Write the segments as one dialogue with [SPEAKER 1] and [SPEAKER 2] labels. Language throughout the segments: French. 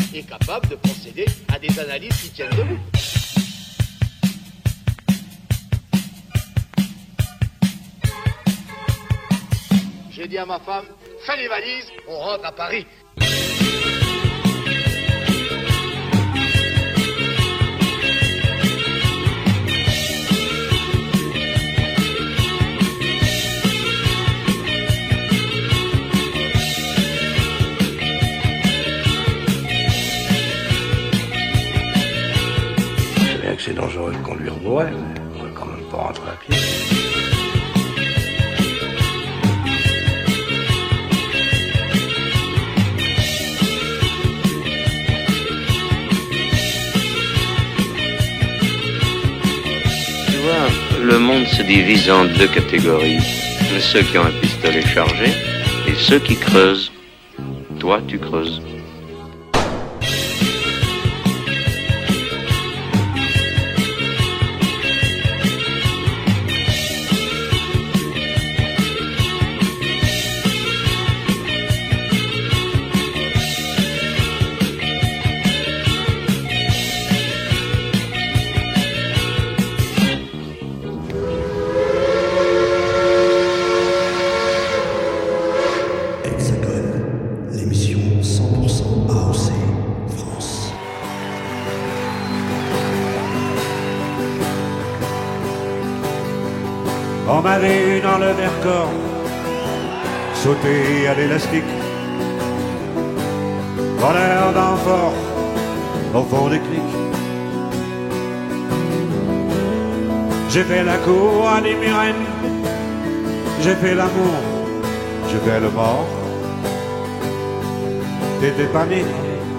[SPEAKER 1] est capable de procéder à des analyses qui tiennent debout. J'ai dit à ma femme, fais les valises, on rentre à Paris.
[SPEAKER 2] C'est dangereux de conduire bourré, mais on va quand même pas rentrer à pied.
[SPEAKER 3] Tu vois, le monde se divise en deux catégories. Ceux qui ont un pistolet chargé et ceux qui creusent. Toi, tu creuses.
[SPEAKER 4] On m'a vu dans le Vercors sauter à l'élastique, voleur d'enfort au fond des clics. J'ai fait la cour à des murennes, j'ai fait l'amour, j'ai fait le mort. T'étais pas né.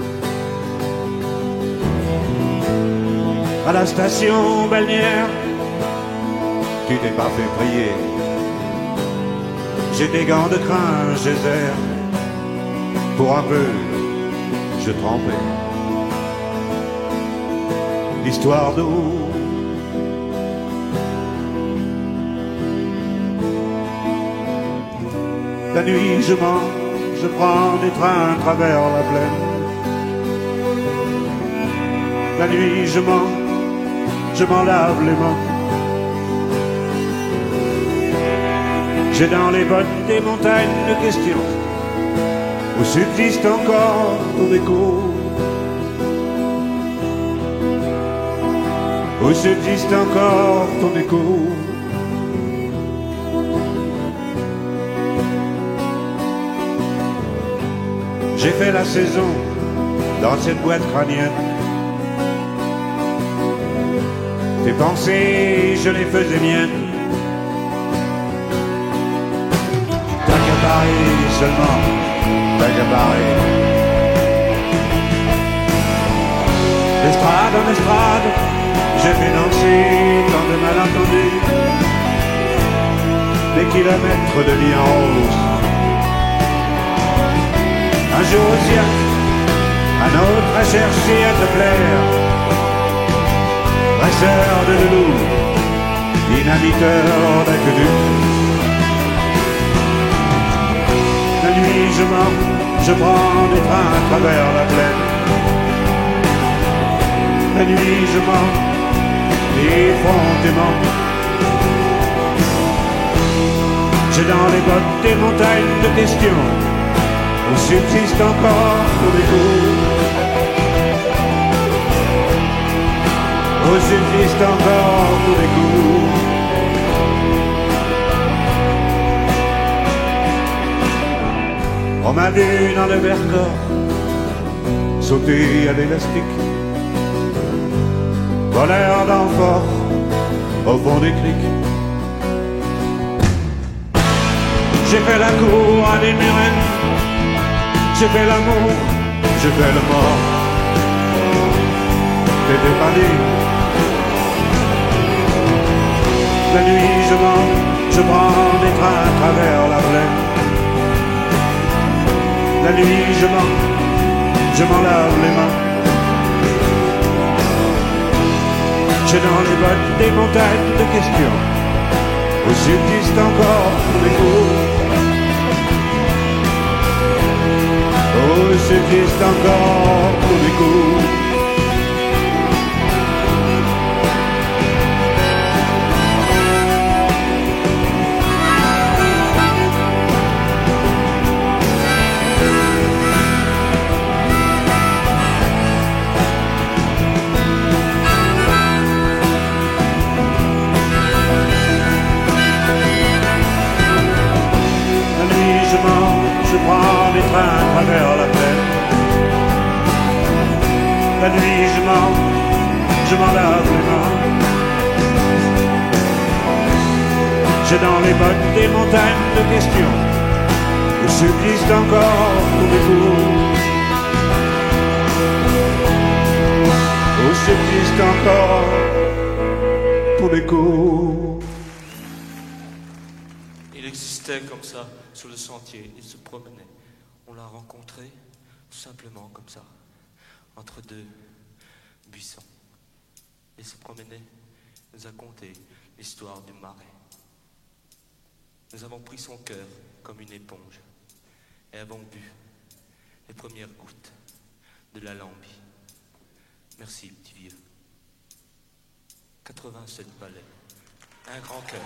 [SPEAKER 4] À la station balnéaire, tu t'es pas fait prier. J'ai des gants de crin, j'ai air. Pour un peu, je trempais. L'histoire d'eau. La nuit, je mens, je prends des trains à travers la plaine. La nuit, je mens, je m'en lave les mains. J'ai dans les bottes des montagnes de questions où subsiste encore ton écho, où subsiste encore ton écho. J'ai fait la saison dans cette boîte crânienne. Tes pensées, je les faisais miennes. Paris seulement, pas qu'à Paris. D'estrade en estrade, j'ai fait danser tant de malentendus. Des kilomètres de vie en rose. Un jour au cirque, un autre à chercher à te plaire. Dresseur de loup, dynamiteur d'aqueduc. La nuit je mens, je prends des trains à travers la plaine. La nuit je mens, effrontément. J'ai dans les bottes des montagnes de questions où subsiste encore ton écho. Où subsiste encore ton écho. On m'a vu dans le Vercors sauter à l'élastique, voleur d'enfort au fond des clics. J'ai fait la cour à des murennes, j'ai fait l'amour, j'ai fait le mort. T'étais pas né. La nuit je mens, je prends des trains à travers la plaine. La nuit je mens, je m'en lave les mains. J'ai dans les bottes des montagnes de questions où subsiste encore l'écho. Où où subsiste encore tous les coups. Je prends des trains à travers la plaine. La nuit je m'en lave les mains. J'ai dans les bottes des montagnes de questions où subsistent encore tous les coups. Où subsistent encore tous les coups.
[SPEAKER 5] Il existait comme ça sur le sentier, il se promenait. On l'a rencontré tout simplement comme ça, entre deux buissons. Il se promenait, nous a conté l'histoire du marais. Nous avons pris son cœur comme une éponge et avons bu les premières gouttes de la lambie. Merci, petit vieux. 87 balais, un grand cœur.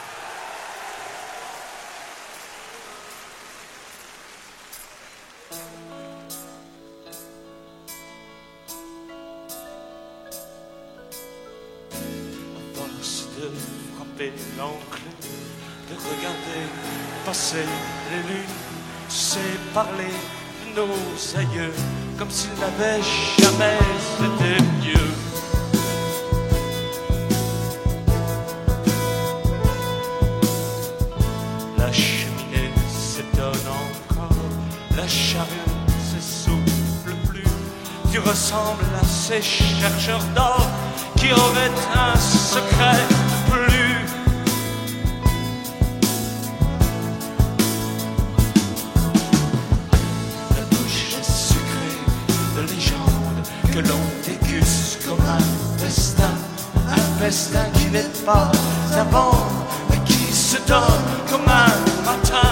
[SPEAKER 5] À force de frapper l'enclume, de regarder passer les lunes, tu sais parler de nos aïeux comme s'ils n'avaient jamais été mieux. La cheminée s'étonne encore, la charrue s'essouffle plus. Tu ressembles à ces chercheurs d'or qui auraient un secret plus. La bouche est sucrée de légendes que l'on déguste comme un festin qui n'est pas à vendre, mais qui se donne comme un matin.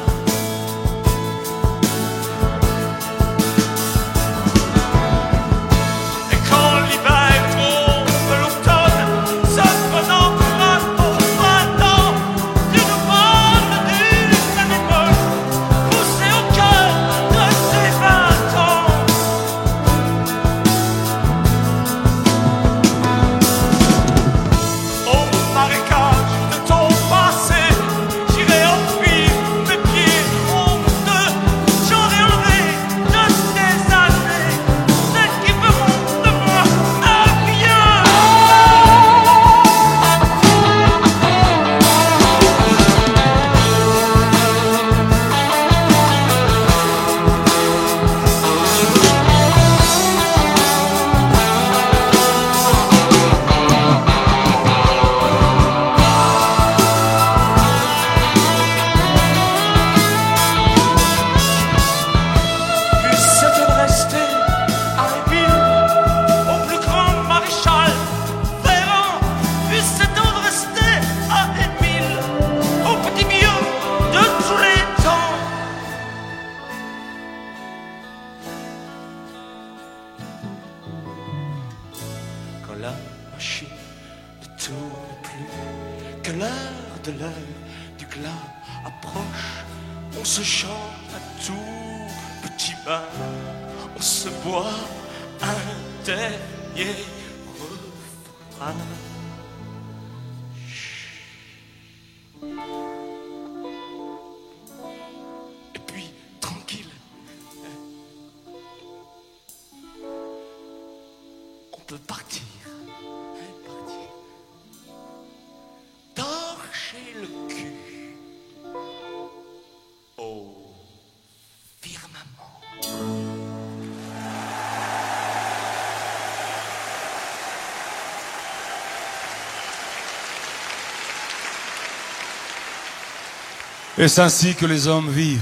[SPEAKER 6] Est-ce ainsi que les hommes vivent?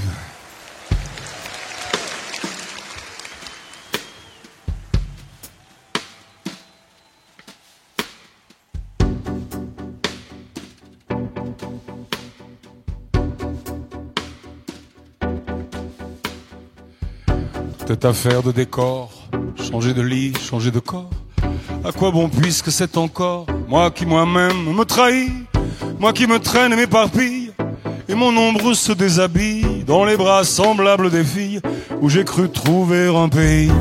[SPEAKER 6] Cette affaire de décor, changer de lit, changer de corps, à quoi bon puisque c'est encore moi qui moi-même me trahis, moi qui me traîne et m'éparpille, et mon ombre se déshabille dans les bras semblables des filles où j'ai cru trouver un pays.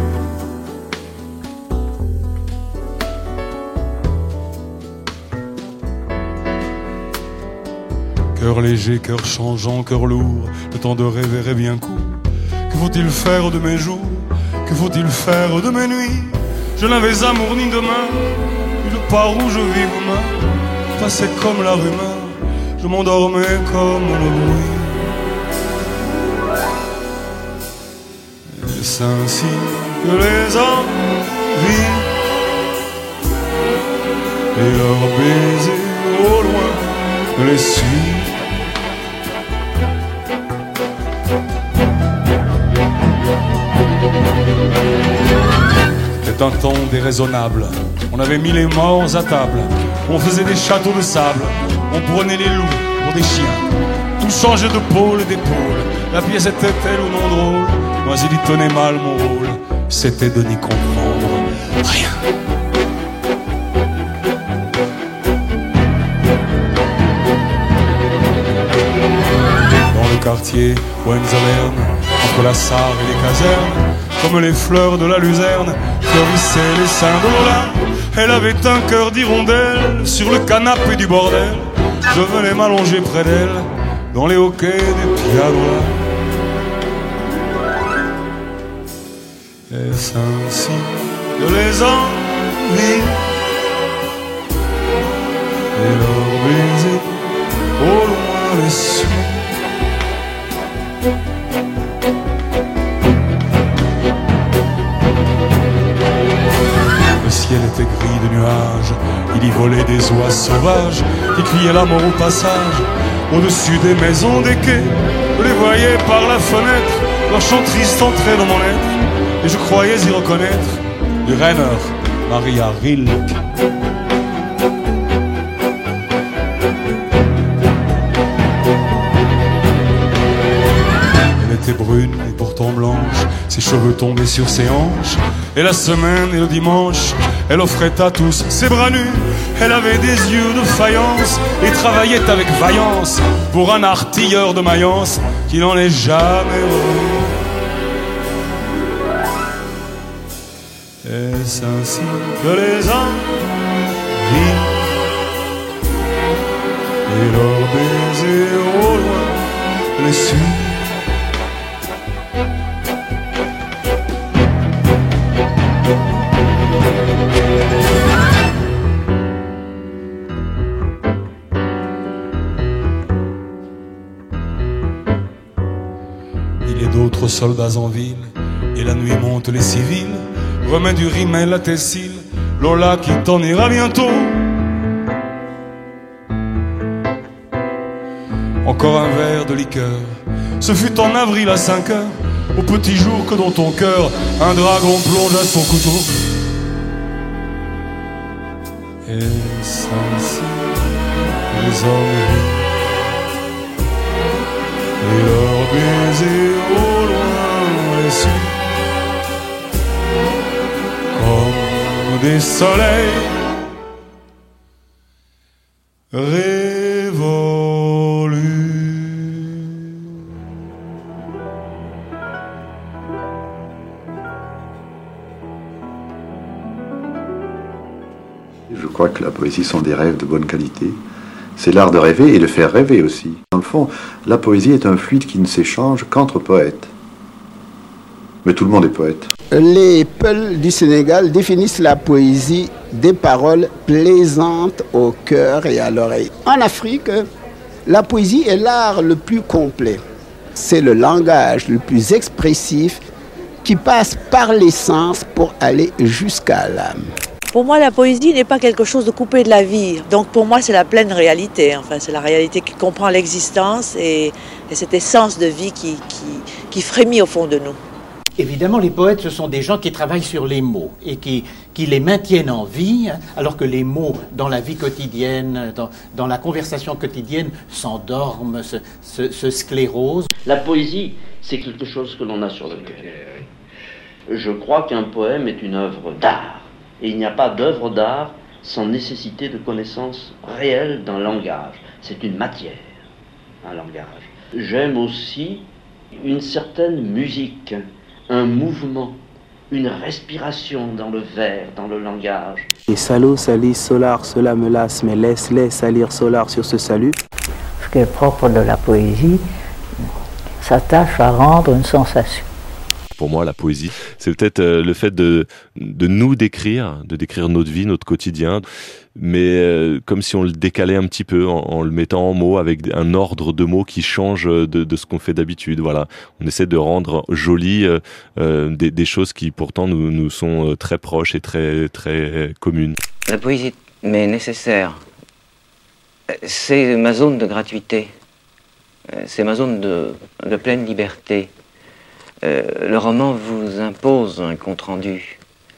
[SPEAKER 6] Cœur léger, cœur changeant, cœur lourd, le temps de rêver est bien court. Que faut-il faire de mes jours? Que faut-il faire de mes nuits? Je n'avais amour ni demain, nulle part où je vis vous main, passait comme la rumeur, je m'endormais comme le bruit. Et c'est ainsi que les hommes vivent, et leurs baisers au loin les suivent. C'était un temps déraisonnable. On avait mis les morts à table. On faisait des châteaux de sable. On prenait les loups pour des chiens. Tout changeait de pôle et d'épaule. La pièce était-elle ou non drôle? Moi il y tenait mal mon rôle. C'était de n'y comprendre rien. Dans le quartier Hohenzollern, entre la Sarre et les casernes, comme les fleurs de la luzerne, fleurissaient les seins de Lola. Elle avait un cœur d'hirondelle sur le canapé du bordel. Je venais m'allonger près d'elle dans les hoquets des pianos. Est-ce ainsi que les envies et leurs baisers au loin les suivent? Le ciel était gris de nuages, il y volait des oies sauvages qui criaient la mort au passage. Au-dessus des maisons des quais, je les voyais par la fenêtre, leur chant triste entrait dans mon être, et je croyais y reconnaître du Rainer Maria Rilke. Elle était brune et pourtant blanche, ses cheveux tombaient sur ses hanches, et la semaine et le dimanche, elle offrait à tous ses bras nus. Elle avait des yeux de faïence et travaillait avec vaillance pour un artilleur de Mayence qui n'en est jamais revenu. Est-ce ainsi que les envies et leurs baisers au loin les suivent? Il est d'autres soldats en ville, et la nuit monte les civils. Remets du rimel à tes cils, Lola qui t'en ira bientôt. Encore un verre de liqueur, ce fut en avril à 5 heures, au petit jour que dans ton cœur, un dragon plongea son couteau. Est-ce ainsi les hommes vivent, et leurs baisers au loin les suivent, comme des soleils révolus.
[SPEAKER 7] Je crois que la poésie sont des rêves de bonne qualité. C'est l'art de rêver et de faire rêver aussi. Dans le fond, la poésie est un fluide qui ne s'échange qu'entre poètes. Mais tout le monde est poète.
[SPEAKER 8] Les Peuls du Sénégal définissent la poésie des paroles plaisantes au cœur et à l'oreille. En Afrique, la poésie est l'art le plus complet. C'est le langage le plus expressif qui passe par les sens pour aller jusqu'à l'âme.
[SPEAKER 9] Pour moi, la poésie n'est pas quelque chose de coupé de la vie. Donc pour moi, c'est la pleine réalité. Enfin, c'est la réalité qui comprend l'existence et cette essence de vie qui frémit au fond de nous.
[SPEAKER 10] Évidemment, les poètes, ce sont des gens qui travaillent sur les mots et qui les maintiennent en vie, alors que les mots, dans la vie quotidienne, dans la conversation quotidienne, s'endorment, se sclérosent.
[SPEAKER 3] La poésie, c'est quelque chose que l'on a sur le cœur. Je crois qu'un poème est une œuvre d'art. Et il n'y a pas d'œuvre d'art sans nécessité de connaissances réelles d'un langage. C'est une matière, un langage. J'aime aussi une certaine musique, un mouvement, une respiration dans le vers, dans le langage.
[SPEAKER 11] Et salo, salis, solar, cela me lasse, mais laisse-les salir solar sur ce salut.
[SPEAKER 12] Ce qui est propre de la poésie s'attache à rendre une sensation.
[SPEAKER 13] Pour moi, la poésie, c'est peut-être le fait de nous décrire, de décrire notre vie, notre quotidien, mais comme si on le décalait un petit peu en le mettant en mots avec un ordre de mots qui change de ce qu'on fait d'habitude. Voilà, on essaie de rendre joli des choses qui pourtant nous sont très proches et très très communes.
[SPEAKER 3] La poésie m'est nécessaire. C'est ma zone de gratuité. C'est ma zone de pleine liberté. Le roman vous impose un compte-rendu,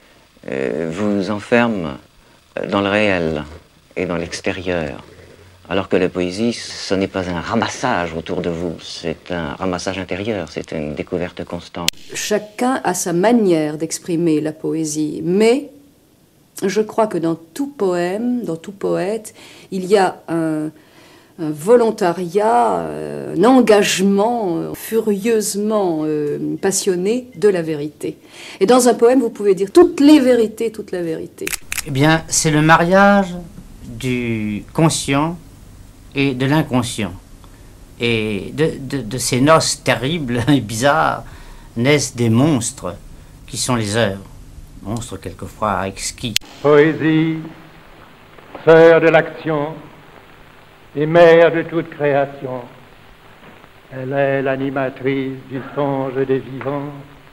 [SPEAKER 3] vous enferme dans le réel et dans l'extérieur, alors que la poésie, ce n'est pas un ramassage autour de vous, c'est un ramassage intérieur, c'est une découverte constante.
[SPEAKER 14] Chacun a sa manière d'exprimer la poésie, mais je crois que dans tout poème, dans tout poète, il y a un volontariat, un engagement furieusement passionné de la vérité. Et dans un poème, vous pouvez dire toutes les vérités, toute la vérité.
[SPEAKER 15] Eh bien, c'est le mariage du conscient et de l'inconscient. Et de ces noces terribles et bizarres naissent des monstres qui sont les œuvres. Monstres quelquefois exquis.
[SPEAKER 16] Poésie, sœur de l'action et mère de toute création, elle est l'animatrice du songe des vivants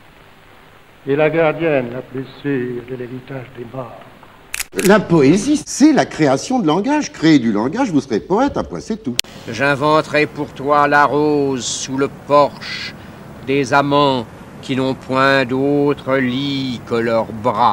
[SPEAKER 16] et la gardienne la plus sûre de l'héritage des morts.
[SPEAKER 17] La poésie, c'est la création de langage. Créer du langage, vous serez poète, un point, c'est tout.
[SPEAKER 18] J'inventerai pour toi la rose sous le porche des amants qui n'ont point d'autre lit que leurs bras.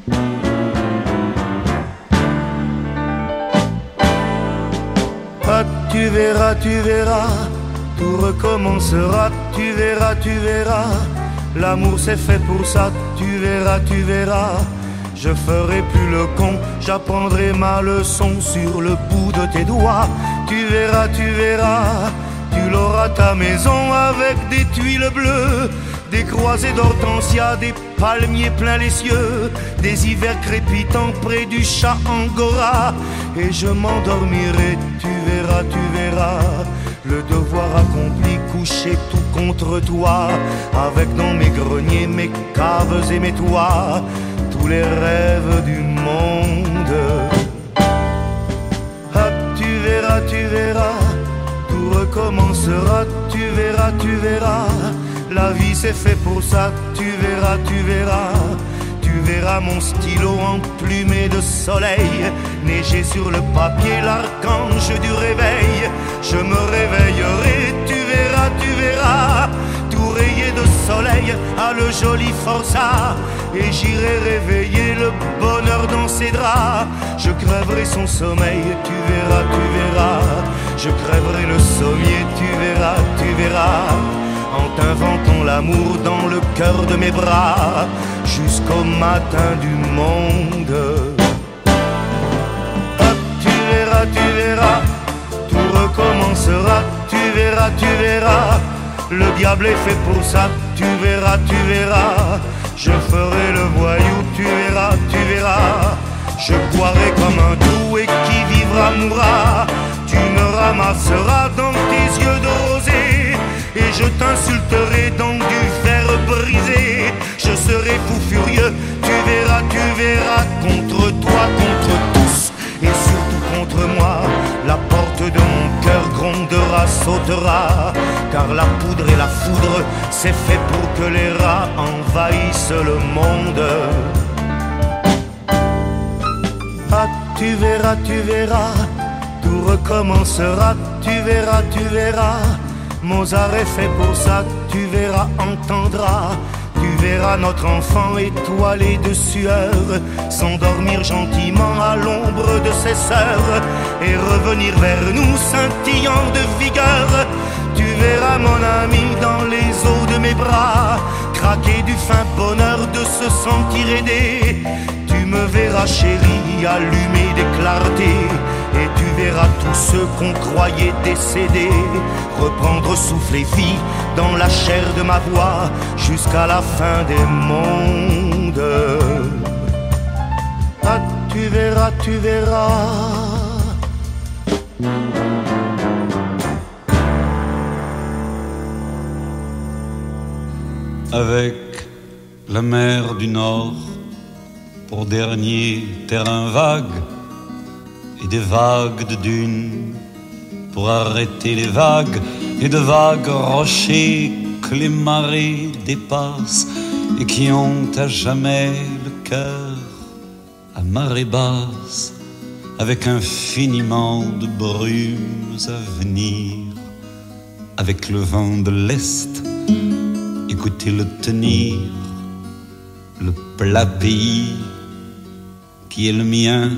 [SPEAKER 19] Ah, tu verras, tout recommencera, tu verras, l'amour c'est fait pour ça, tu verras, je ferai plus le con, j'apprendrai ma leçon sur le bout de tes doigts, tu verras, tu l'auras ta maison avec des tuiles bleues, des croisées d'hortensia, des palmiers plein les cieux, des hivers crépitants près du chat Angora, et je m'endormirai, tu verras, le devoir accompli, couché tout contre toi, avec dans mes greniers, mes caves et mes toits, tous les rêves du monde. Ah, tu verras, tout recommencera, tu verras, la vie c'est fait pour ça, tu verras mon stylo emplumé de soleil, neiger sur le papier l'archange du réveil, je me réveillerai, tu verras, tout rayé de soleil à le joli forçat, et j'irai réveiller le bonheur dans ses draps, je crèverai son sommeil, tu verras, je crèverai le sommier, tu verras, en t'inventant l'amour dans le cœur de mes bras, jusqu'au matin du monde. Hop, tu verras, tout recommencera, tu verras, le diable est fait pour ça, tu verras, je ferai le voyou, tu verras, je boirai comme un trou et qui vivra mourra, tu me ramasseras dans tes yeux de rosée, et je t'insulterai dans du fer brisé, je serai fou furieux, tu verras, contre toi, contre tous, et surtout contre moi, la porte de mon cœur grondera, sautera, car la poudre et la foudre, c'est fait pour que les rats envahissent le monde. Ah, tu verras, tout recommencera, tu verras, Mozart est fait pour ça, tu verras, entendras, tu verras notre enfant étoilé de sueur, s'endormir gentiment à l'ombre de ses sœurs, et revenir vers nous scintillant de vigueur, tu verras mon ami dans les eaux de mes bras, craquer du fin bonheur de se sentir aidé. Tu me verras chérie allumer des clartés, et tu verras tous ceux qu'on croyait décédés reprendre souffle et vie dans la chair de ma voix jusqu'à la fin des mondes. Ah, tu verras, tu verras.
[SPEAKER 6] Avec la mer du Nord pour dernier terrain vague, et des vagues de dunes pour arrêter les vagues, et de vagues rochers que les marées dépassent et qui ont à jamais le cœur à marée basse, avec infiniment de brumes à venir, avec le vent de l'Est, écoutez-le tenir, le plat pays qui est le mien,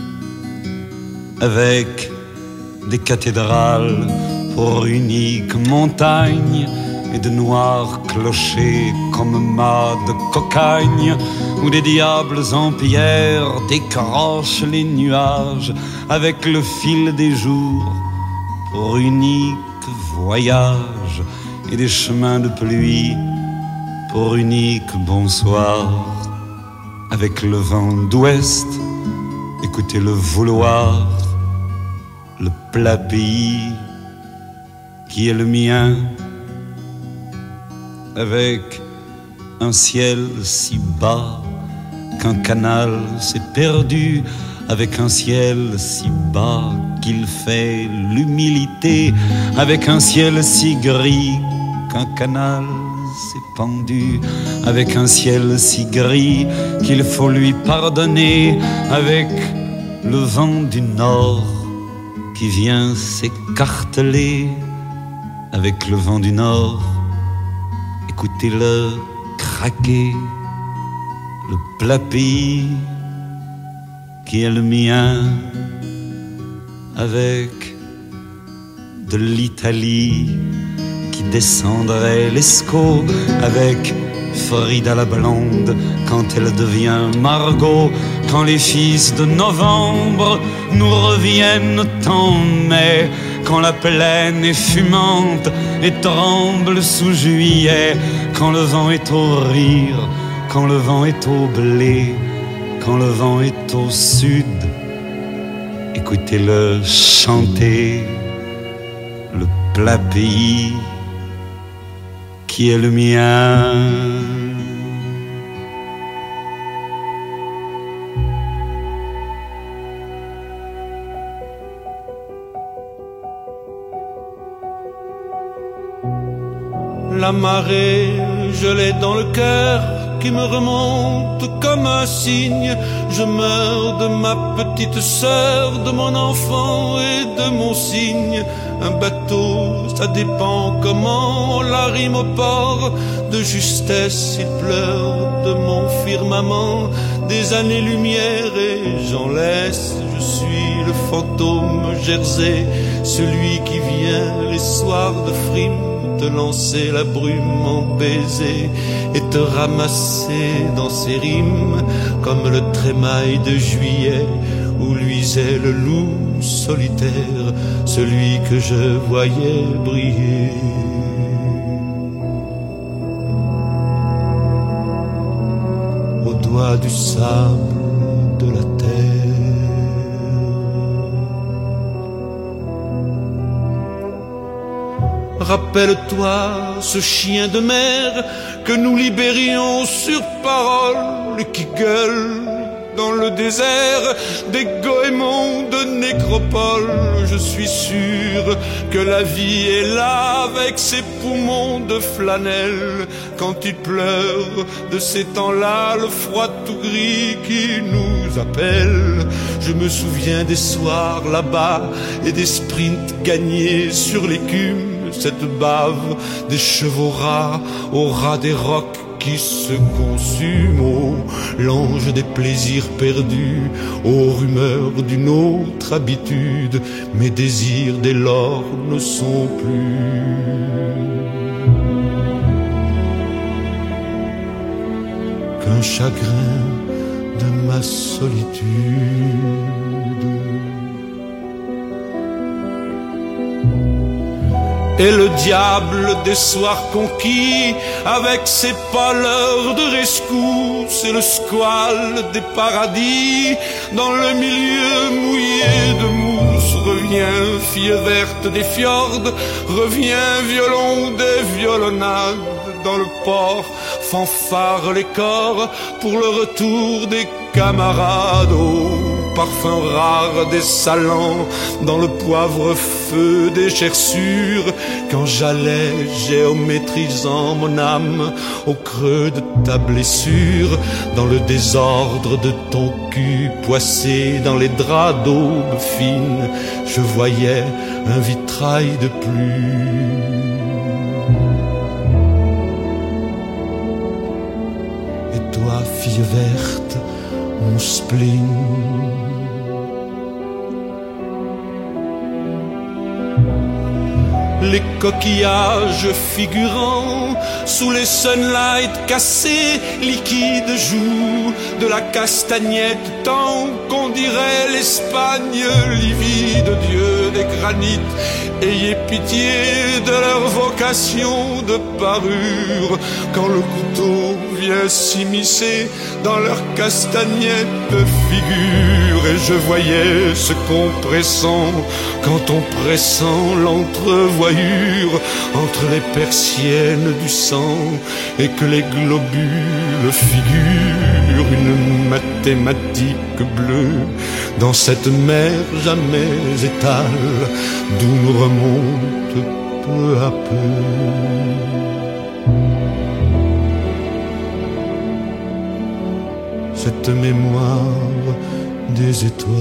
[SPEAKER 6] avec des cathédrales pour unique montagne et de noirs clochers comme mâts de cocagne, où des diables en pierre décrochent les nuages avec le fil des jours pour unique voyage, et des chemins de pluie pour unique bonsoir, avec le vent d'ouest, écoutez le vouloir, le plat pays qui est le mien, avec un ciel si bas qu'un canal s'est perdu, avec un ciel si bas qu'il fait l'humilité, avec un ciel si gris qu'un canal s'est pendu, avec un ciel si gris qu'il faut lui pardonner, avec le vent du nord qui vient s'écarteler, avec le vent du nord, écoutez-le craquer, le plat pays qui est le mien, avec de l'Italie qui descendrait l'Escaut, avec Frida la blonde quand elle devient Margot, quand les fils de novembre nous reviennent en mai, quand la plaine est fumante et tremble sous juillet, quand le vent est au rire, quand le vent est au blé, quand le vent est au sud, écoutez-le chanter, le plat pays qui est le mien.
[SPEAKER 20] La marée, je l'ai dans le cœur, qui me remonte comme un cygne. Je meurs de ma petite sœur, de mon enfant et de mon cygne. Un bateau, ça dépend comment on l'arrime au port. De justesse, il pleure de mon firmament. Des années-lumière et j'en laisse. Je suis le fantôme Jersey, celui qui vient les soirs de frime te lancer la brume en baiser et te ramasser dans ses rimes comme le trémail de juillet où luisait le loup solitaire, celui que je voyais briller. Au doigt du sable de la terre. Rappelle-toi ce chien de mer que nous libérions sur parole, qui gueule dans le désert des goémons de nécropole. Je suis sûr que la vie est là avec ses poumons de flanelle. Quand il pleure de ces temps-là, le froid tout gris qui nous appelle. Je me souviens des soirs là-bas et des sprints gagnés sur l'écume. Cette bave des chevaux rats au ras des rocs qui se consument, oh, l'ange des plaisirs perdus, aux rumeurs d'une autre habitude, mes désirs dès lors ne sont plus. un chagrin de ma solitude. Et le diable des soirs conquis, avec ses pâleurs de rescousse et le squale des paradis, dans le milieu mouillé de mousse, revient fille verte des fjords, revient violon des violonnades, dans le port fanfare les corps pour le retour des camarades. Au parfum rare des salants, dans le poivre feu des gerçures, quand j'allais géométrisant mon âme au creux de ta blessure, dans le désordre de ton cul poissé dans les draps d'aube fine, je voyais un vitrail de pluie. Et toi, fille verte, mon spleen, les coquillages figurant sous les sunlights cassés, liquides joues de la castagnette, tant qu'on dirait l'Espagne livide, Dieu des granites, ayez pitié de leur vocation de parure, quand le couteau vient s'immiscer dans leur castagnette figure, et je voyais ce compressant quand on pressant l'entrevoyure entre les persiennes du sang, et que les globules figurent une mathématique bleue dans cette mer jamais étale d'où nous remonte peu à peu cette mémoire des étoiles.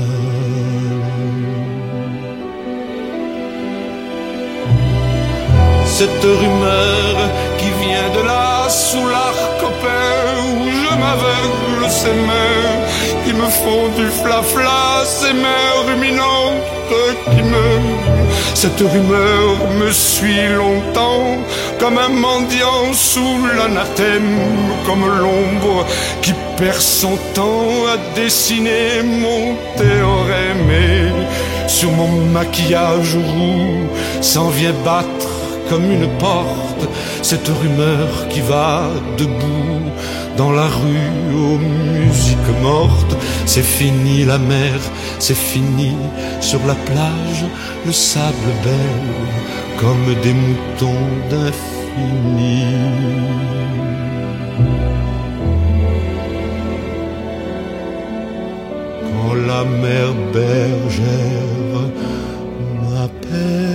[SPEAKER 20] Cette rumeur qui vient de là, sous l'arc copain, où je m'aveugle, ces mains qui me font du flafla, ces mains ruminantes qui me... Cette rumeur me suit longtemps, comme un mendiant sous l'anathème, comme l'ombre qui perd son temps à dessiner mon théorème. Et sur mon maquillage roux s'en vient battre comme une porte cette rumeur qui va debout dans la rue aux musiques mortes. C'est fini la mer, c'est fini sur la plage, le sable belle comme des moutons d'infini. Quand la mer bergère m'appelle,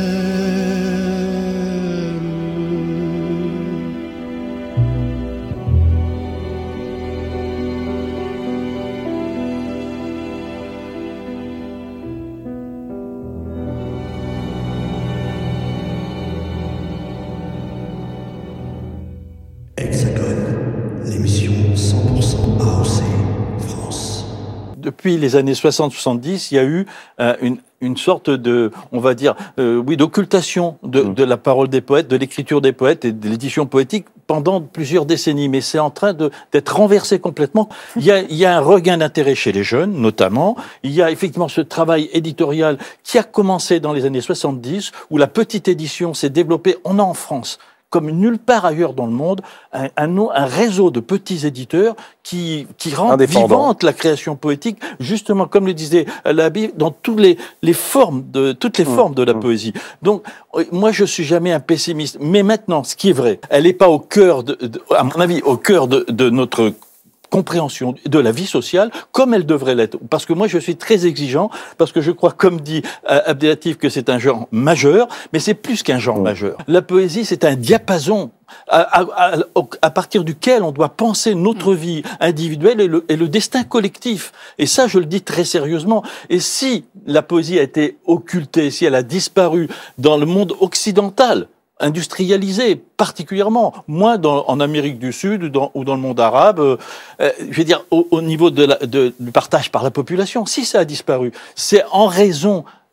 [SPEAKER 2] depuis les années 60-70, il y a eu une sorte de, on va dire, d'occultation de la parole des poètes, de l'écriture des poètes et de l'édition poétique pendant plusieurs décennies. Mais c'est en train d'être renversé complètement. Il y a un regain d'intérêt chez les jeunes, notamment. Il y a effectivement ce travail éditorial qui a commencé dans les années 70, où la petite édition s'est développée. On a en France, comme nulle part ailleurs dans le monde, un réseau de petits éditeurs qui rendent vivante la création poétique, justement, comme le disait Labi, dans toutes les formes de la poésie. Donc, moi, je suis jamais un pessimiste. Mais maintenant, ce qui est vrai, elle n'est pas au cœur, à mon avis, au cœur de notre compréhension de la vie sociale comme elle devrait l'être. Parce que moi, je suis très exigeant, parce que je crois, comme dit Abdelatif, que c'est un genre majeur, mais c'est plus qu'un genre majeur. La poésie, c'est un diapason à partir duquel on doit penser notre vie individuelle et le destin collectif. Et ça, je le dis très sérieusement. Et si la poésie a été occultée, si elle a disparu dans le monde occidental, industrialisé particulièrement, moins en Amérique du Sud ou dans le monde arabe, je veux dire au niveau du partage par la population, si ça a disparu, c'est en raison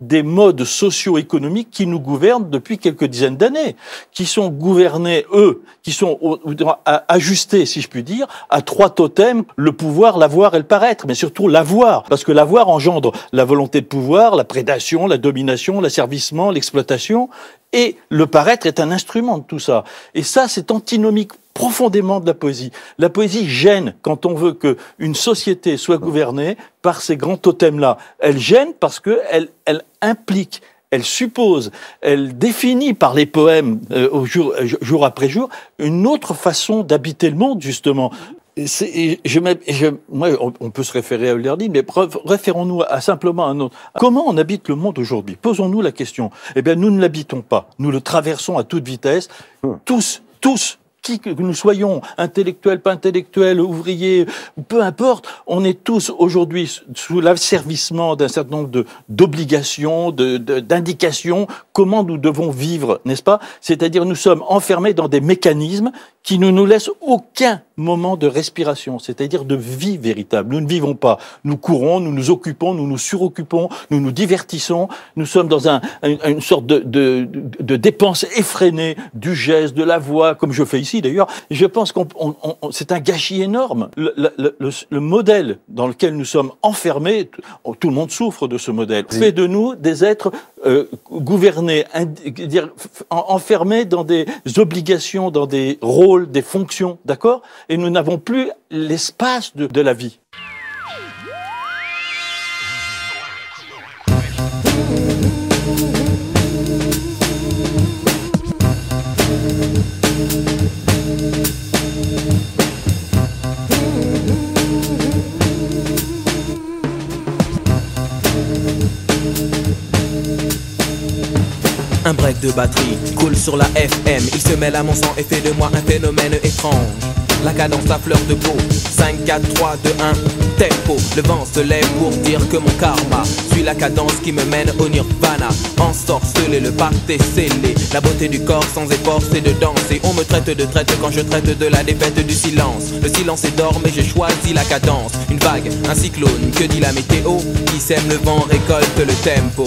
[SPEAKER 2] des modes socio-économiques qui nous gouvernent depuis quelques dizaines d'années, qui sont gouvernés, qui sont ajustés, si je puis dire, à 3 totems, le pouvoir, l'avoir et le paraître, mais surtout l'avoir, parce que l'avoir engendre la volonté de pouvoir, la prédation, la domination, l'asservissement, l'exploitation, et le paraître est un instrument de tout ça. Et ça, c'est antinomique profondément de la poésie. La poésie gêne quand on veut qu'une société soit gouvernée par ces grands totems-là. Elle gêne parce qu'elle implique, elle suppose, elle définit par les poèmes jour après jour une autre façon d'habiter le monde, justement. Moi, on peut se référer à Hölderlin, mais référons-nous simplement à un autre. Comment on habite le monde aujourd'hui? Posons-nous la question. Eh bien, nous ne l'habitons pas. Nous le traversons à toute vitesse. Tous, qui que nous soyons, intellectuels, pas intellectuels, ouvriers, peu importe, on est tous aujourd'hui sous l'asservissement d'un certain nombre d'obligations, d'indications, comment nous devons vivre, n'est-ce pas? C'est-à-dire, nous sommes enfermés dans des mécanismes qui ne nous laissent aucun moment de respiration, c'est-à-dire de vie véritable. Nous ne vivons pas. Nous courons, nous nous occupons, nous nous suroccupons, nous nous divertissons. Nous sommes dans une sorte de dépense effrénée du geste, de la voix, comme je fais ici d'ailleurs. Et je pense c'est un gâchis énorme. Le modèle dans lequel nous sommes enfermés, tout le monde souffre de ce modèle, fait de nous des êtres gouvernés, enfermés dans des obligations, dans des rôles, des fonctions, d'accord? Et nous n'avons plus l'espace de la vie.
[SPEAKER 21] Un break de batterie coule sur la FM. Il se mêle à mon sang et fait de moi un phénomène étrange. La cadence à fleur de peau, 5, 4, 3, 2, 1, tempo. Le vent se lève pour dire que mon karma suit la cadence qui me mène au nirvana. Ensorcelé, le pacte est scellé. La beauté du corps sans effort c'est de danser. On me traite de traite quand je traite de la défaite du silence. Le silence est d'or mais j'ai choisi la cadence. Une vague, un cyclone, que dit la météo? Qui sème le vent récolte le tempo.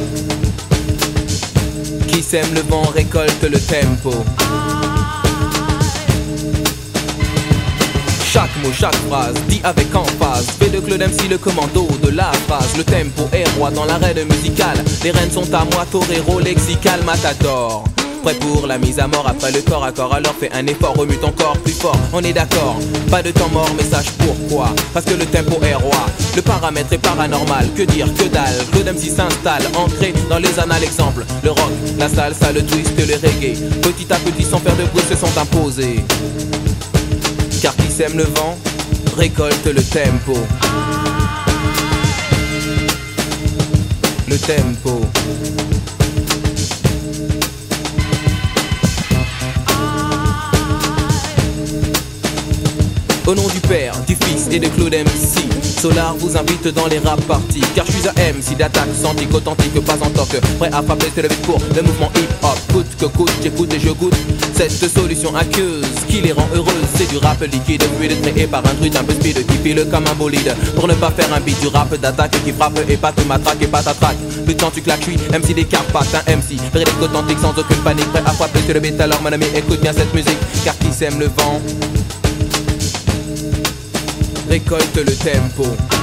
[SPEAKER 21] Qui sème le vent récolte le tempo. Chaque mot, chaque phrase, dit avec emphase. Fait de Claude MC le commando de la phrase. Le tempo est roi dans l'arène musicale. Les rênes sont à moi, torero, lexical, matador. Prêt pour la mise à mort après le corps à corps. Alors fais un effort, remue ton corps plus fort. On est d'accord, pas de temps mort mais sache pourquoi. Parce que le tempo est roi, le paramètre est paranormal. Que dire, que dalle, Claude MC s'installe. Ancré dans les annales, exemple le rock, la salsa, le twist, le reggae. Petit à petit sans faire de bruit se sont imposés. Car qui sème le vent récolte le tempo. Le tempo. Au nom du Père, du Fils et de Claude MC, Solar vous invite dans les rap parties. Car je suis un MC d'attaque, authentique, authentique, pas en toc. Prêt à frapper, se lever pour le mouvement hip-hop. Coûte que coûte, j'écoute et je goûte cette solution aqueuse qui les rend heureuses. C'est du rap liquide, fluide, créé par un druide un peu speed qui file comme un bolide. Pour ne pas faire un beat, du rap d'attaque qui frappe et pas te matraque et pas t'attraque. Plus de temps tu claques, je suis MC des Carpates, un MC véridique, authentique, sans aucune panique. Prêt à frapper, se lever. Alors mon ami, écoute bien cette musique. Car qui sème le vent récolte le tempo.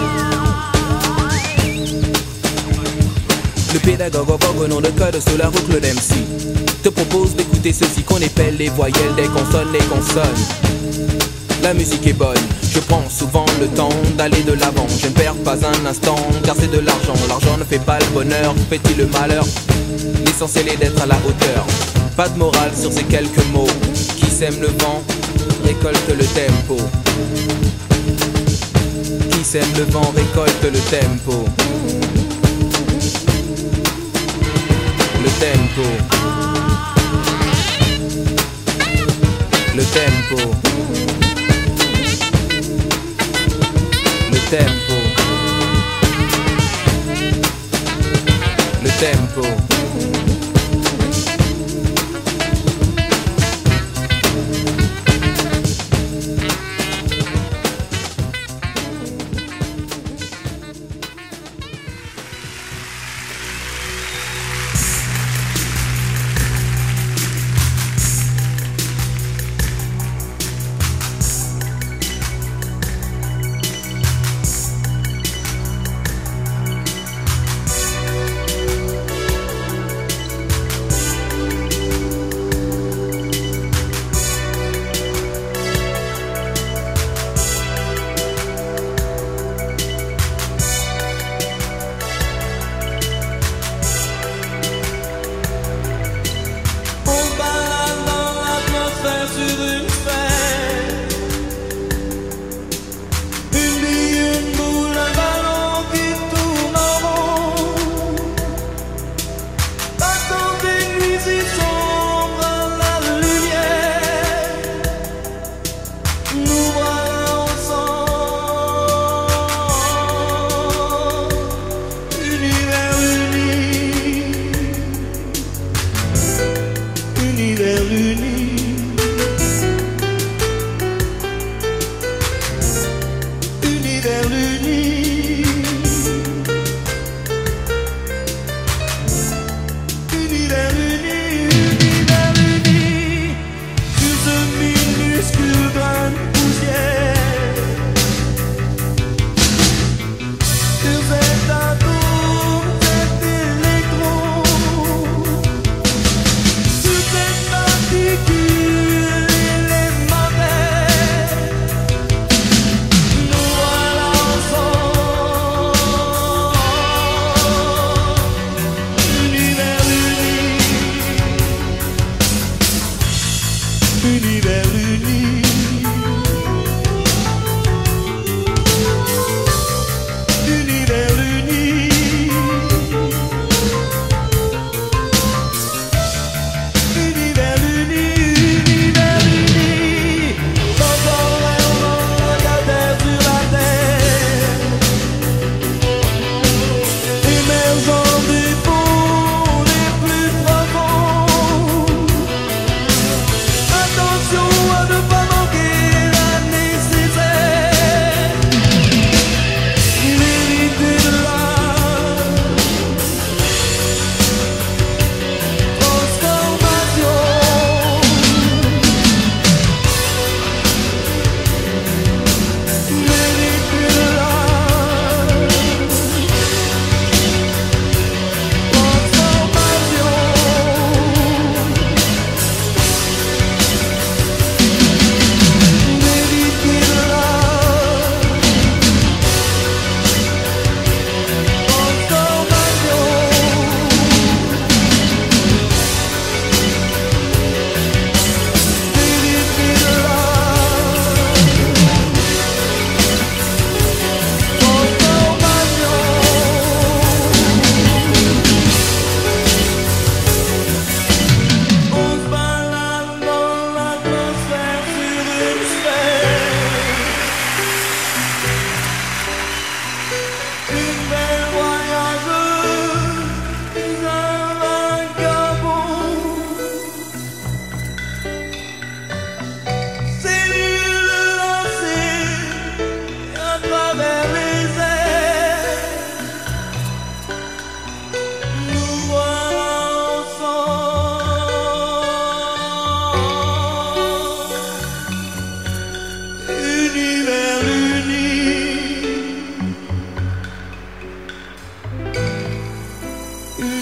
[SPEAKER 21] Le pédagogue au nom de code Solar ou Claude MC te propose d'écouter ceci qu'on épelle les voyelles des consonnes, les consonnes. La musique est bonne, je prends souvent le temps d'aller de l'avant. Je ne perds pas un instant car c'est de l'argent. L'argent ne fait pas le bonheur, fait-il le malheur? L'essentiel est d'être à la hauteur. Pas de morale sur ces quelques mots. Qui sème le vent récolte le tempo. Qui sème le vent récolte le tempo. Le tempo. Le tempo. Le tempo. Le tempo.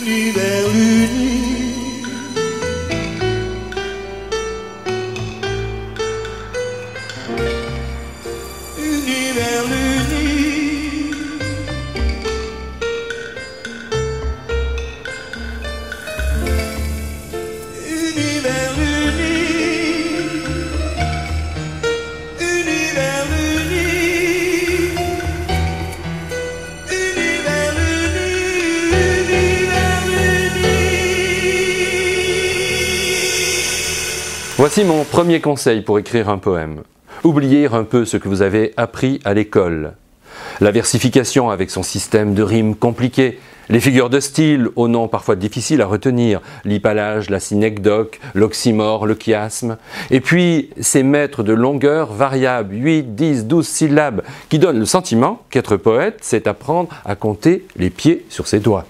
[SPEAKER 19] univers uni. Univers uni. Univers uni. Univers uni. Univers uni.
[SPEAKER 1] Voici mon premier conseil pour écrire un poème. Oubliez un peu ce que vous avez appris à l'école. La versification avec son système de rimes compliqué, les figures de style aux noms parfois difficiles à retenir, l'hypallage, la synecdoque, l'oxymore, le chiasme, et puis ces maîtres de longueur variables, 8, 10, 12 syllabes, qui donnent le sentiment qu'être poète, c'est apprendre à compter les pieds sur ses doigts.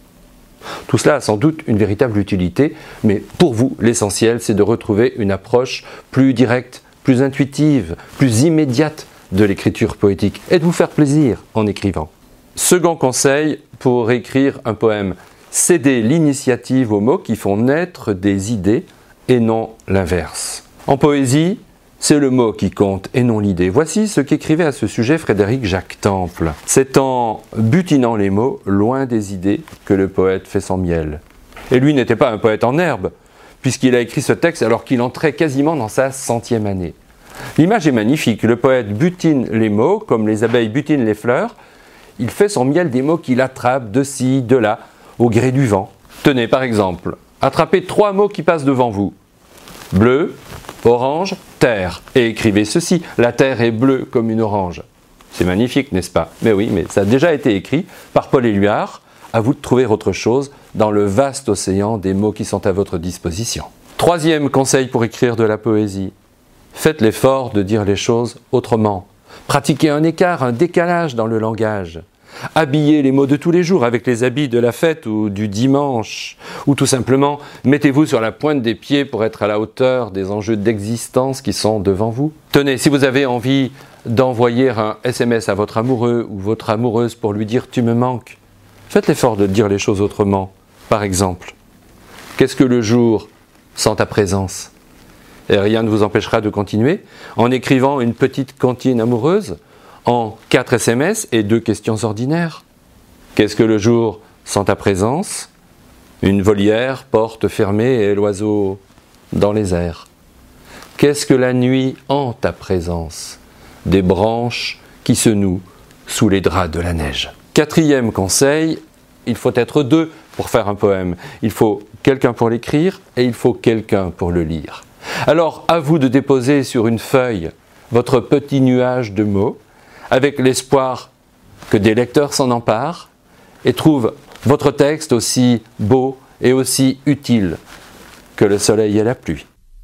[SPEAKER 1] Tout cela a sans doute une véritable utilité, mais pour vous, l'essentiel, c'est de retrouver une approche plus directe, plus intuitive, plus immédiate de l'écriture poétique et de vous faire plaisir en écrivant. Second conseil pour écrire un poème, cédez l'initiative aux mots qui font naître des idées et non l'inverse. En poésie, c'est le mot qui compte et non l'idée. Voici ce qu'écrivait à ce sujet Frédéric Jacques Temple. C'est en butinant les mots loin des idées que le poète fait son miel. Et lui n'était pas un poète en herbe, puisqu'il a écrit ce texte alors qu'il entrait quasiment dans sa 100e année. L'image est magnifique, le poète butine les mots, comme les abeilles butinent les fleurs, il fait son miel des mots qu'il attrape de ci, de là, au gré du vent. Tenez par exemple, attrapez 3 mots qui passent devant vous. Bleu, orange, terre. Et écrivez ceci, la terre est bleue comme une orange. C'est magnifique, n'est-ce pas? Mais oui, mais ça a déjà été écrit par Paul Éluard. À vous de trouver autre chose dans le vaste océan des mots qui sont à votre disposition. Troisième conseil pour écrire de la poésie. Faites l'effort de dire les choses autrement. Pratiquez un écart, un décalage dans le langage. Habillez les mots de tous les jours avec les habits de la fête ou du dimanche. Ou tout simplement, mettez-vous sur la pointe des pieds pour être à la hauteur des enjeux d'existence qui sont devant vous. Tenez, si vous avez envie d'envoyer un SMS à votre amoureux ou votre amoureuse pour lui dire « tu me manques », faites l'effort de dire les choses autrement. Par exemple, qu'est-ce que le jour sans ta présence? Et rien ne vous empêchera de continuer en écrivant une petite comptine amoureuse en 4 SMS et 2 questions ordinaires. Qu'est-ce que le jour sans ta présence? Une volière, porte fermée et l'oiseau dans les airs. Qu'est-ce que la nuit en ta présence? Des branches qui se nouent sous les draps de la neige. 4e conseil, il faut être 2 pour faire un poème. Il faut quelqu'un pour l'écrire et il faut quelqu'un pour le lire. Alors, à vous de déposer sur une feuille votre petit nuage de mots avec l'espoir que des lecteurs s'en emparent et trouvent votre texte aussi beau et aussi utile que le soleil et la pluie.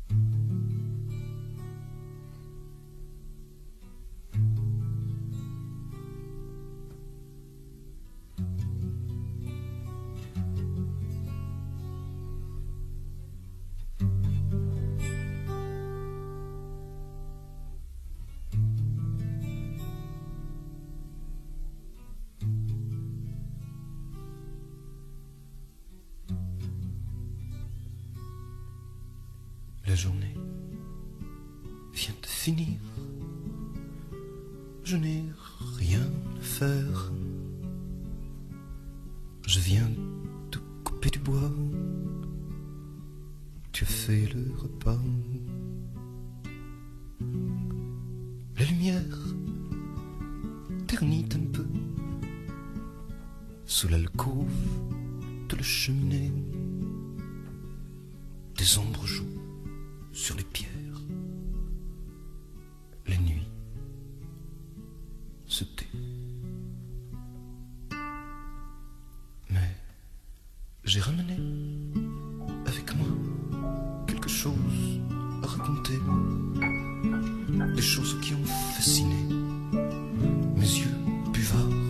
[SPEAKER 19] La journée vient de finir. Je n'ai rien à faire. Je viens de couper du bois. Tu as fait le repas. La lumière ternit un peu sous l'alcôve de la cheminée. Des ombres jouent sur les pierres. La nuit se tait. Mais j'ai ramené avec moi quelque chose à raconter. Des choses qui ont fasciné mes yeux buvards.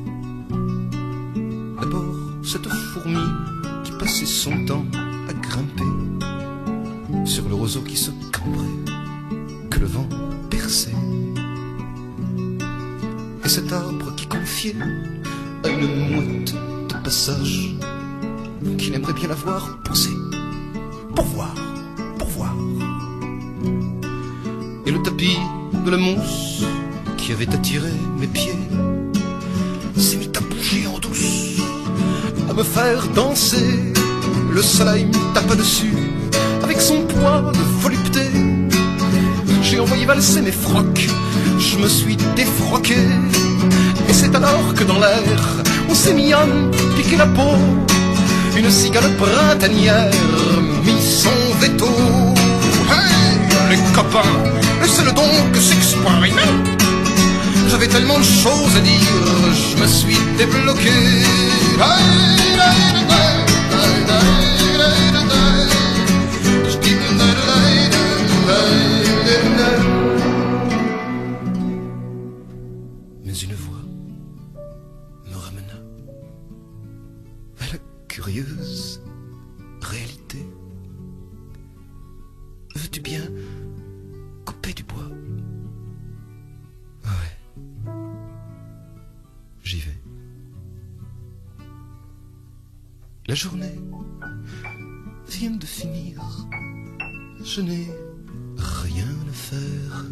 [SPEAKER 19] D'abord, cette fourmi qui passait son temps à grimper sur le roseau qui se cambrait, que le vent perçait. Et cet arbre qui confiait à une mouette de passage
[SPEAKER 4] qu'il aimerait bien avoir poussé. Pour voir. Et le tapis de la mousse qui avait attiré mes pieds s'est mis à bouger en douce, à me faire danser. Le soleil me tapa dessus avec son poids de volupté. J'ai envoyé valser mes frocs, je me suis défroqué. Et c'est alors que dans l'air on s'est mis à me piquer la peau. Une cigale printanière mit son veto. Hey, les copains, laissez-le donc s'exprimer. J'avais tellement de choses à dire, je me suis débloqué. Mais une voix me ramena à la curieuse réalité. Veux-tu bien couper du bois? Ouais, j'y vais. La journée vient de finir, je n'ai rien à faire.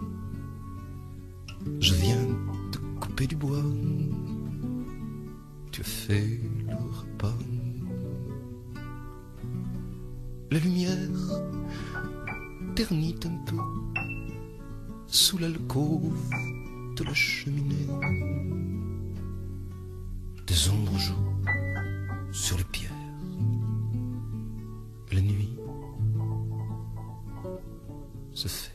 [SPEAKER 4] Je viens de couper du bois, tu as fait le repas. La lumière ternit un peu sous l'alcôve de la cheminée. Des ombres jouent sur les pierres. La nuit se fait.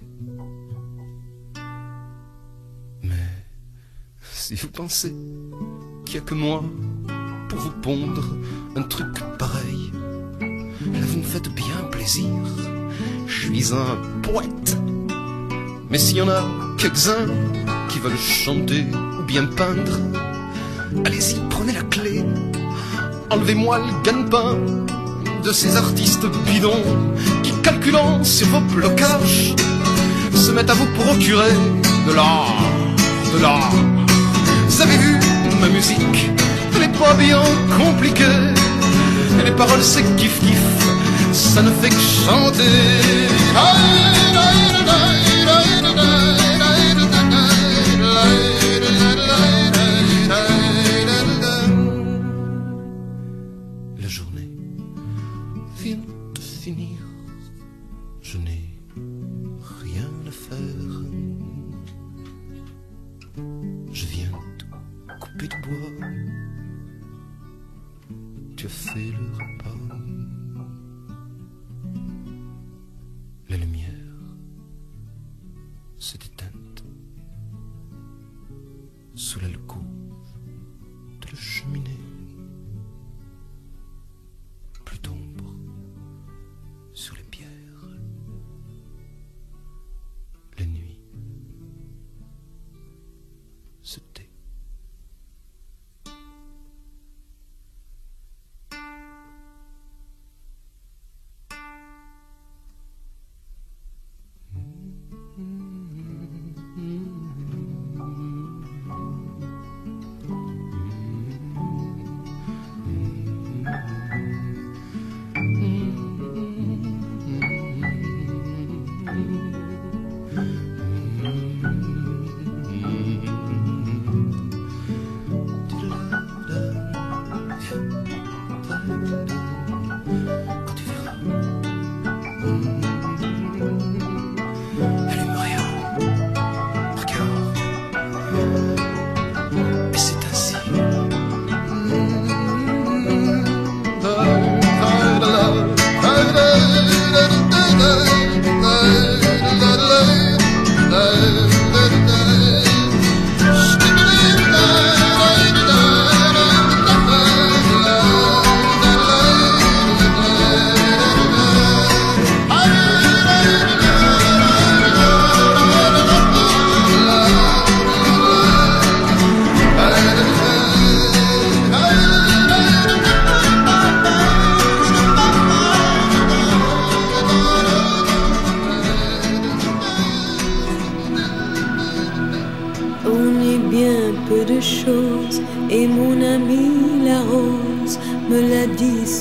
[SPEAKER 4] Mais si vous pensez qu'il n'y a que moi pour vous pondre un truc pareil, là vous me faites bien plaisir. Je suis un poète. Mais s'il y en a quelques-uns qui veulent chanter ou bien peindre, allez-y, prenez la clé. Enlevez-moi le gagne-pain de ces artistes bidons qui, calculant sur vos blocages, se mettent à vous procurer de l'art. Vous avez vu, ma musique, elle n'est pas bien compliquée. Et les paroles c'est kiff-kiff, ça ne fait que chanter. La journée vient de finir, je n'ai rien à faire. Je viens de couper du bois, tu as fait le repas. La lumière s'est éteinte sous l'alcôve de la cheminée. Plus d'ombre sur les pierres. La nuit se tait.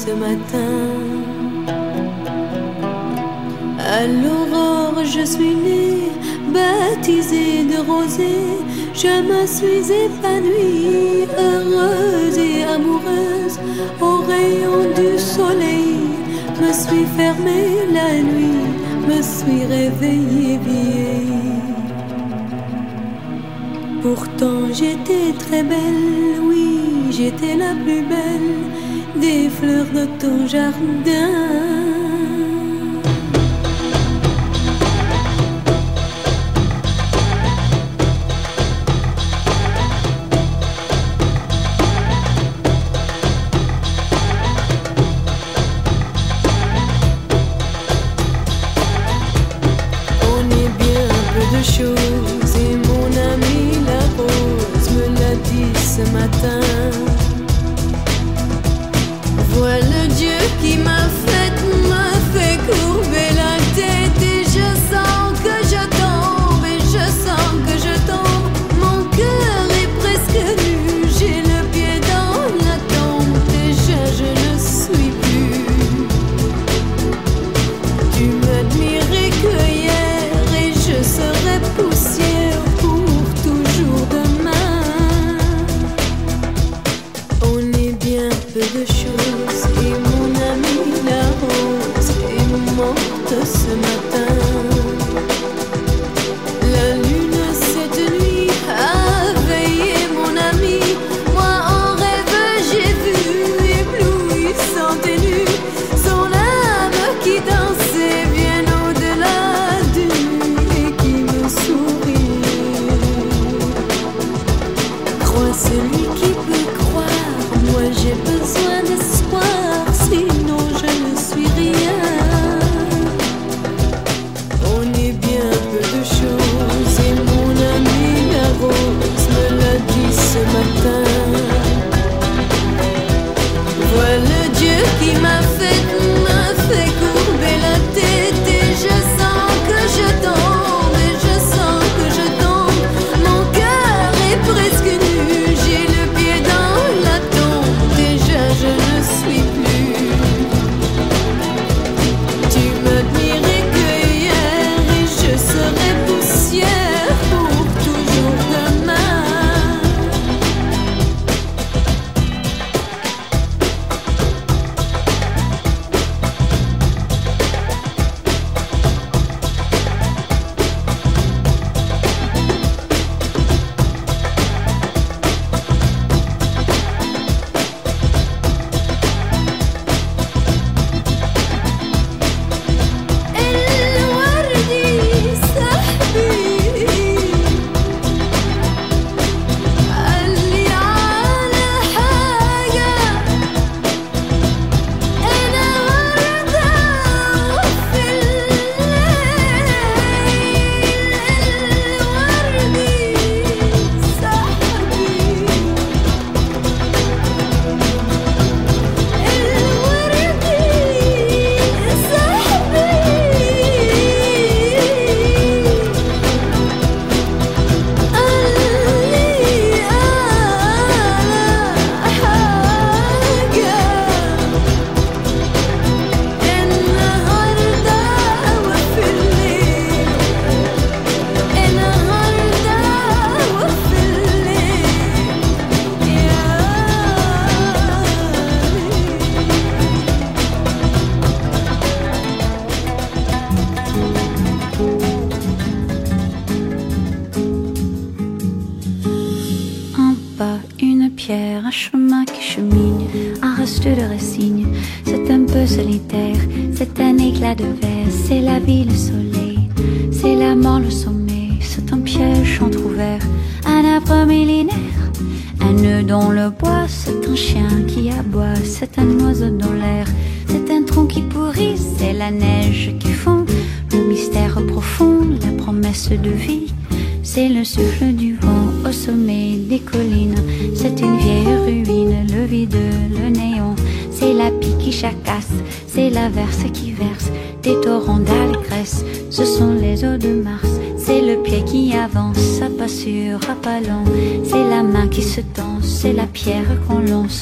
[SPEAKER 5] ce matin. À l'aurore je suis née, baptisée de rosée. Je me suis épanouie, heureuse et amoureuse. Au rayon du soleil, me suis fermée la nuit, me suis réveillée vieille. Pourtant j'étais très belle, oui, j'étais la plus belle des fleurs de ton jardin.
[SPEAKER 22] De vie, c'est le souffle du vent au sommet des collines. C'est une vieille ruine, le vide, le néon. C'est la pie qui chacasse, c'est l'averse qui verse des torrents d'allégresse. Ce sont les eaux de Mars, c'est le pied qui avance à pas sûr, à pas lent. C'est la main qui se tend, c'est la pierre qu'on lance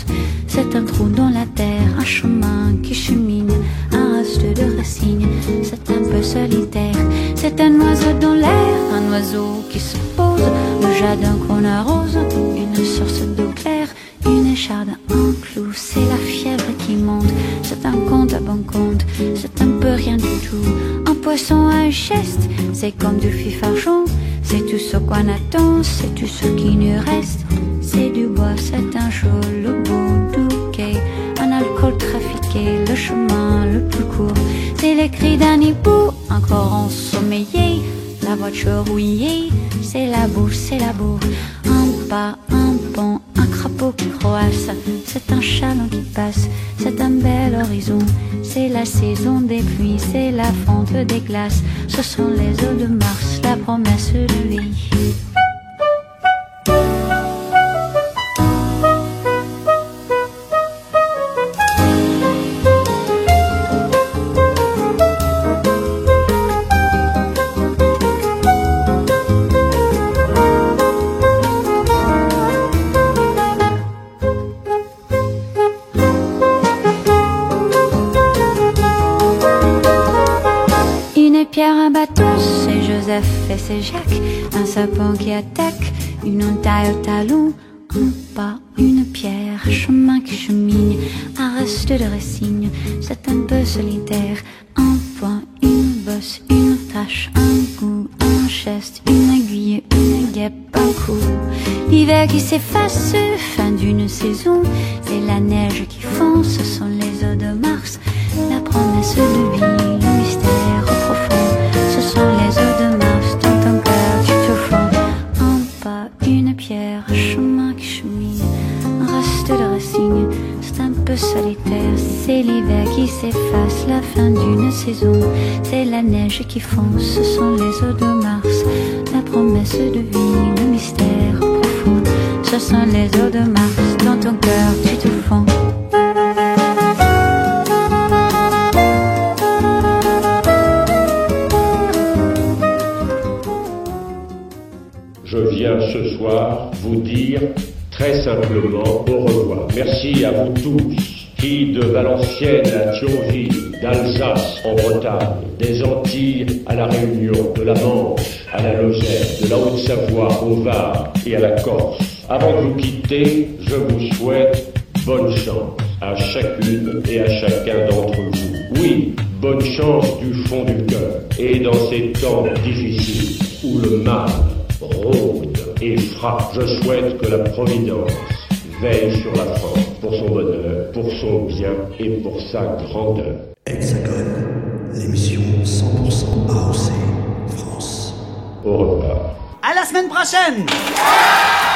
[SPEAKER 22] C'est un trou dans la terre, un chemin qui chemine, un reste de racines, c'est un peu solitaire. C'est un oiseau dans l'air, un oiseau qui se pose, le jardin qu'on arrose, une source d'eau claire, une écharde, un clou, c'est la fièvre qui monte. C'est un conte à bon compte, c'est un peu rien du tout. Un poisson à un geste, c'est comme du fifarchon. C'est tout ce qu'on attend, c'est tout ce qui nous reste. C'est du bois, c'est un chaud, le bout du quai, un alcool trafiqué, le chemin le plus court. C'est les cris d'un hibou, encore ensommeillé, la voiture rouillée, c'est la boue, c'est la boue. Un pas, un pont, un crapaud qui croasse, c'est un chaland qui passe, c'est un bel horizon. C'est la saison des pluies, c'est la fonte des glaces, ce sont les eaux de Mars, la promesse de vie. Et c'est Jacques, un sapin qui attaque, une entaille au talon, un pas, une pierre, un chemin qui chemine, un reste de racine, c'est un peu solitaire, un point, une bosse, une tache, un goût, un geste, une aiguille, une guêpe, un coup. L'hiver qui s'efface, fin d'une saison, c'est la neige qui fond, ce sont les eaux de Mars, la promesse de vie, le mystère au profond, ce sont les eaux de Mars. Chemin qui chemine, un reste de racine, c'est un peu solitaire, c'est l'hiver qui s'efface, la fin d'une saison, c'est la neige qui fond, ce sont les eaux de Mars, la promesse de vie, le mystère profond, ce sont les eaux de Mars, dans ton cœur tu te fonds.
[SPEAKER 7] Je viens ce soir vous dire très simplement au revoir. Merci à vous tous qui, de Valenciennes à Thionville, d'Alsace en Bretagne, des Antilles à la Réunion, de la Manche à la Lozère, de la Haute-Savoie au Var et à la Corse. Avant de vous quitter, je vous souhaite bonne chance à chacune et à chacun d'entre vous. Oui, bonne chance du fond du cœur. Et dans ces temps difficiles où le mal rôde et frappe, je souhaite que la Providence veille sur la France pour son bonheur, pour son bien et pour sa grandeur.
[SPEAKER 8] Hexagone, l'émission 100% AOC France.
[SPEAKER 7] Au revoir.
[SPEAKER 23] À la semaine prochaine!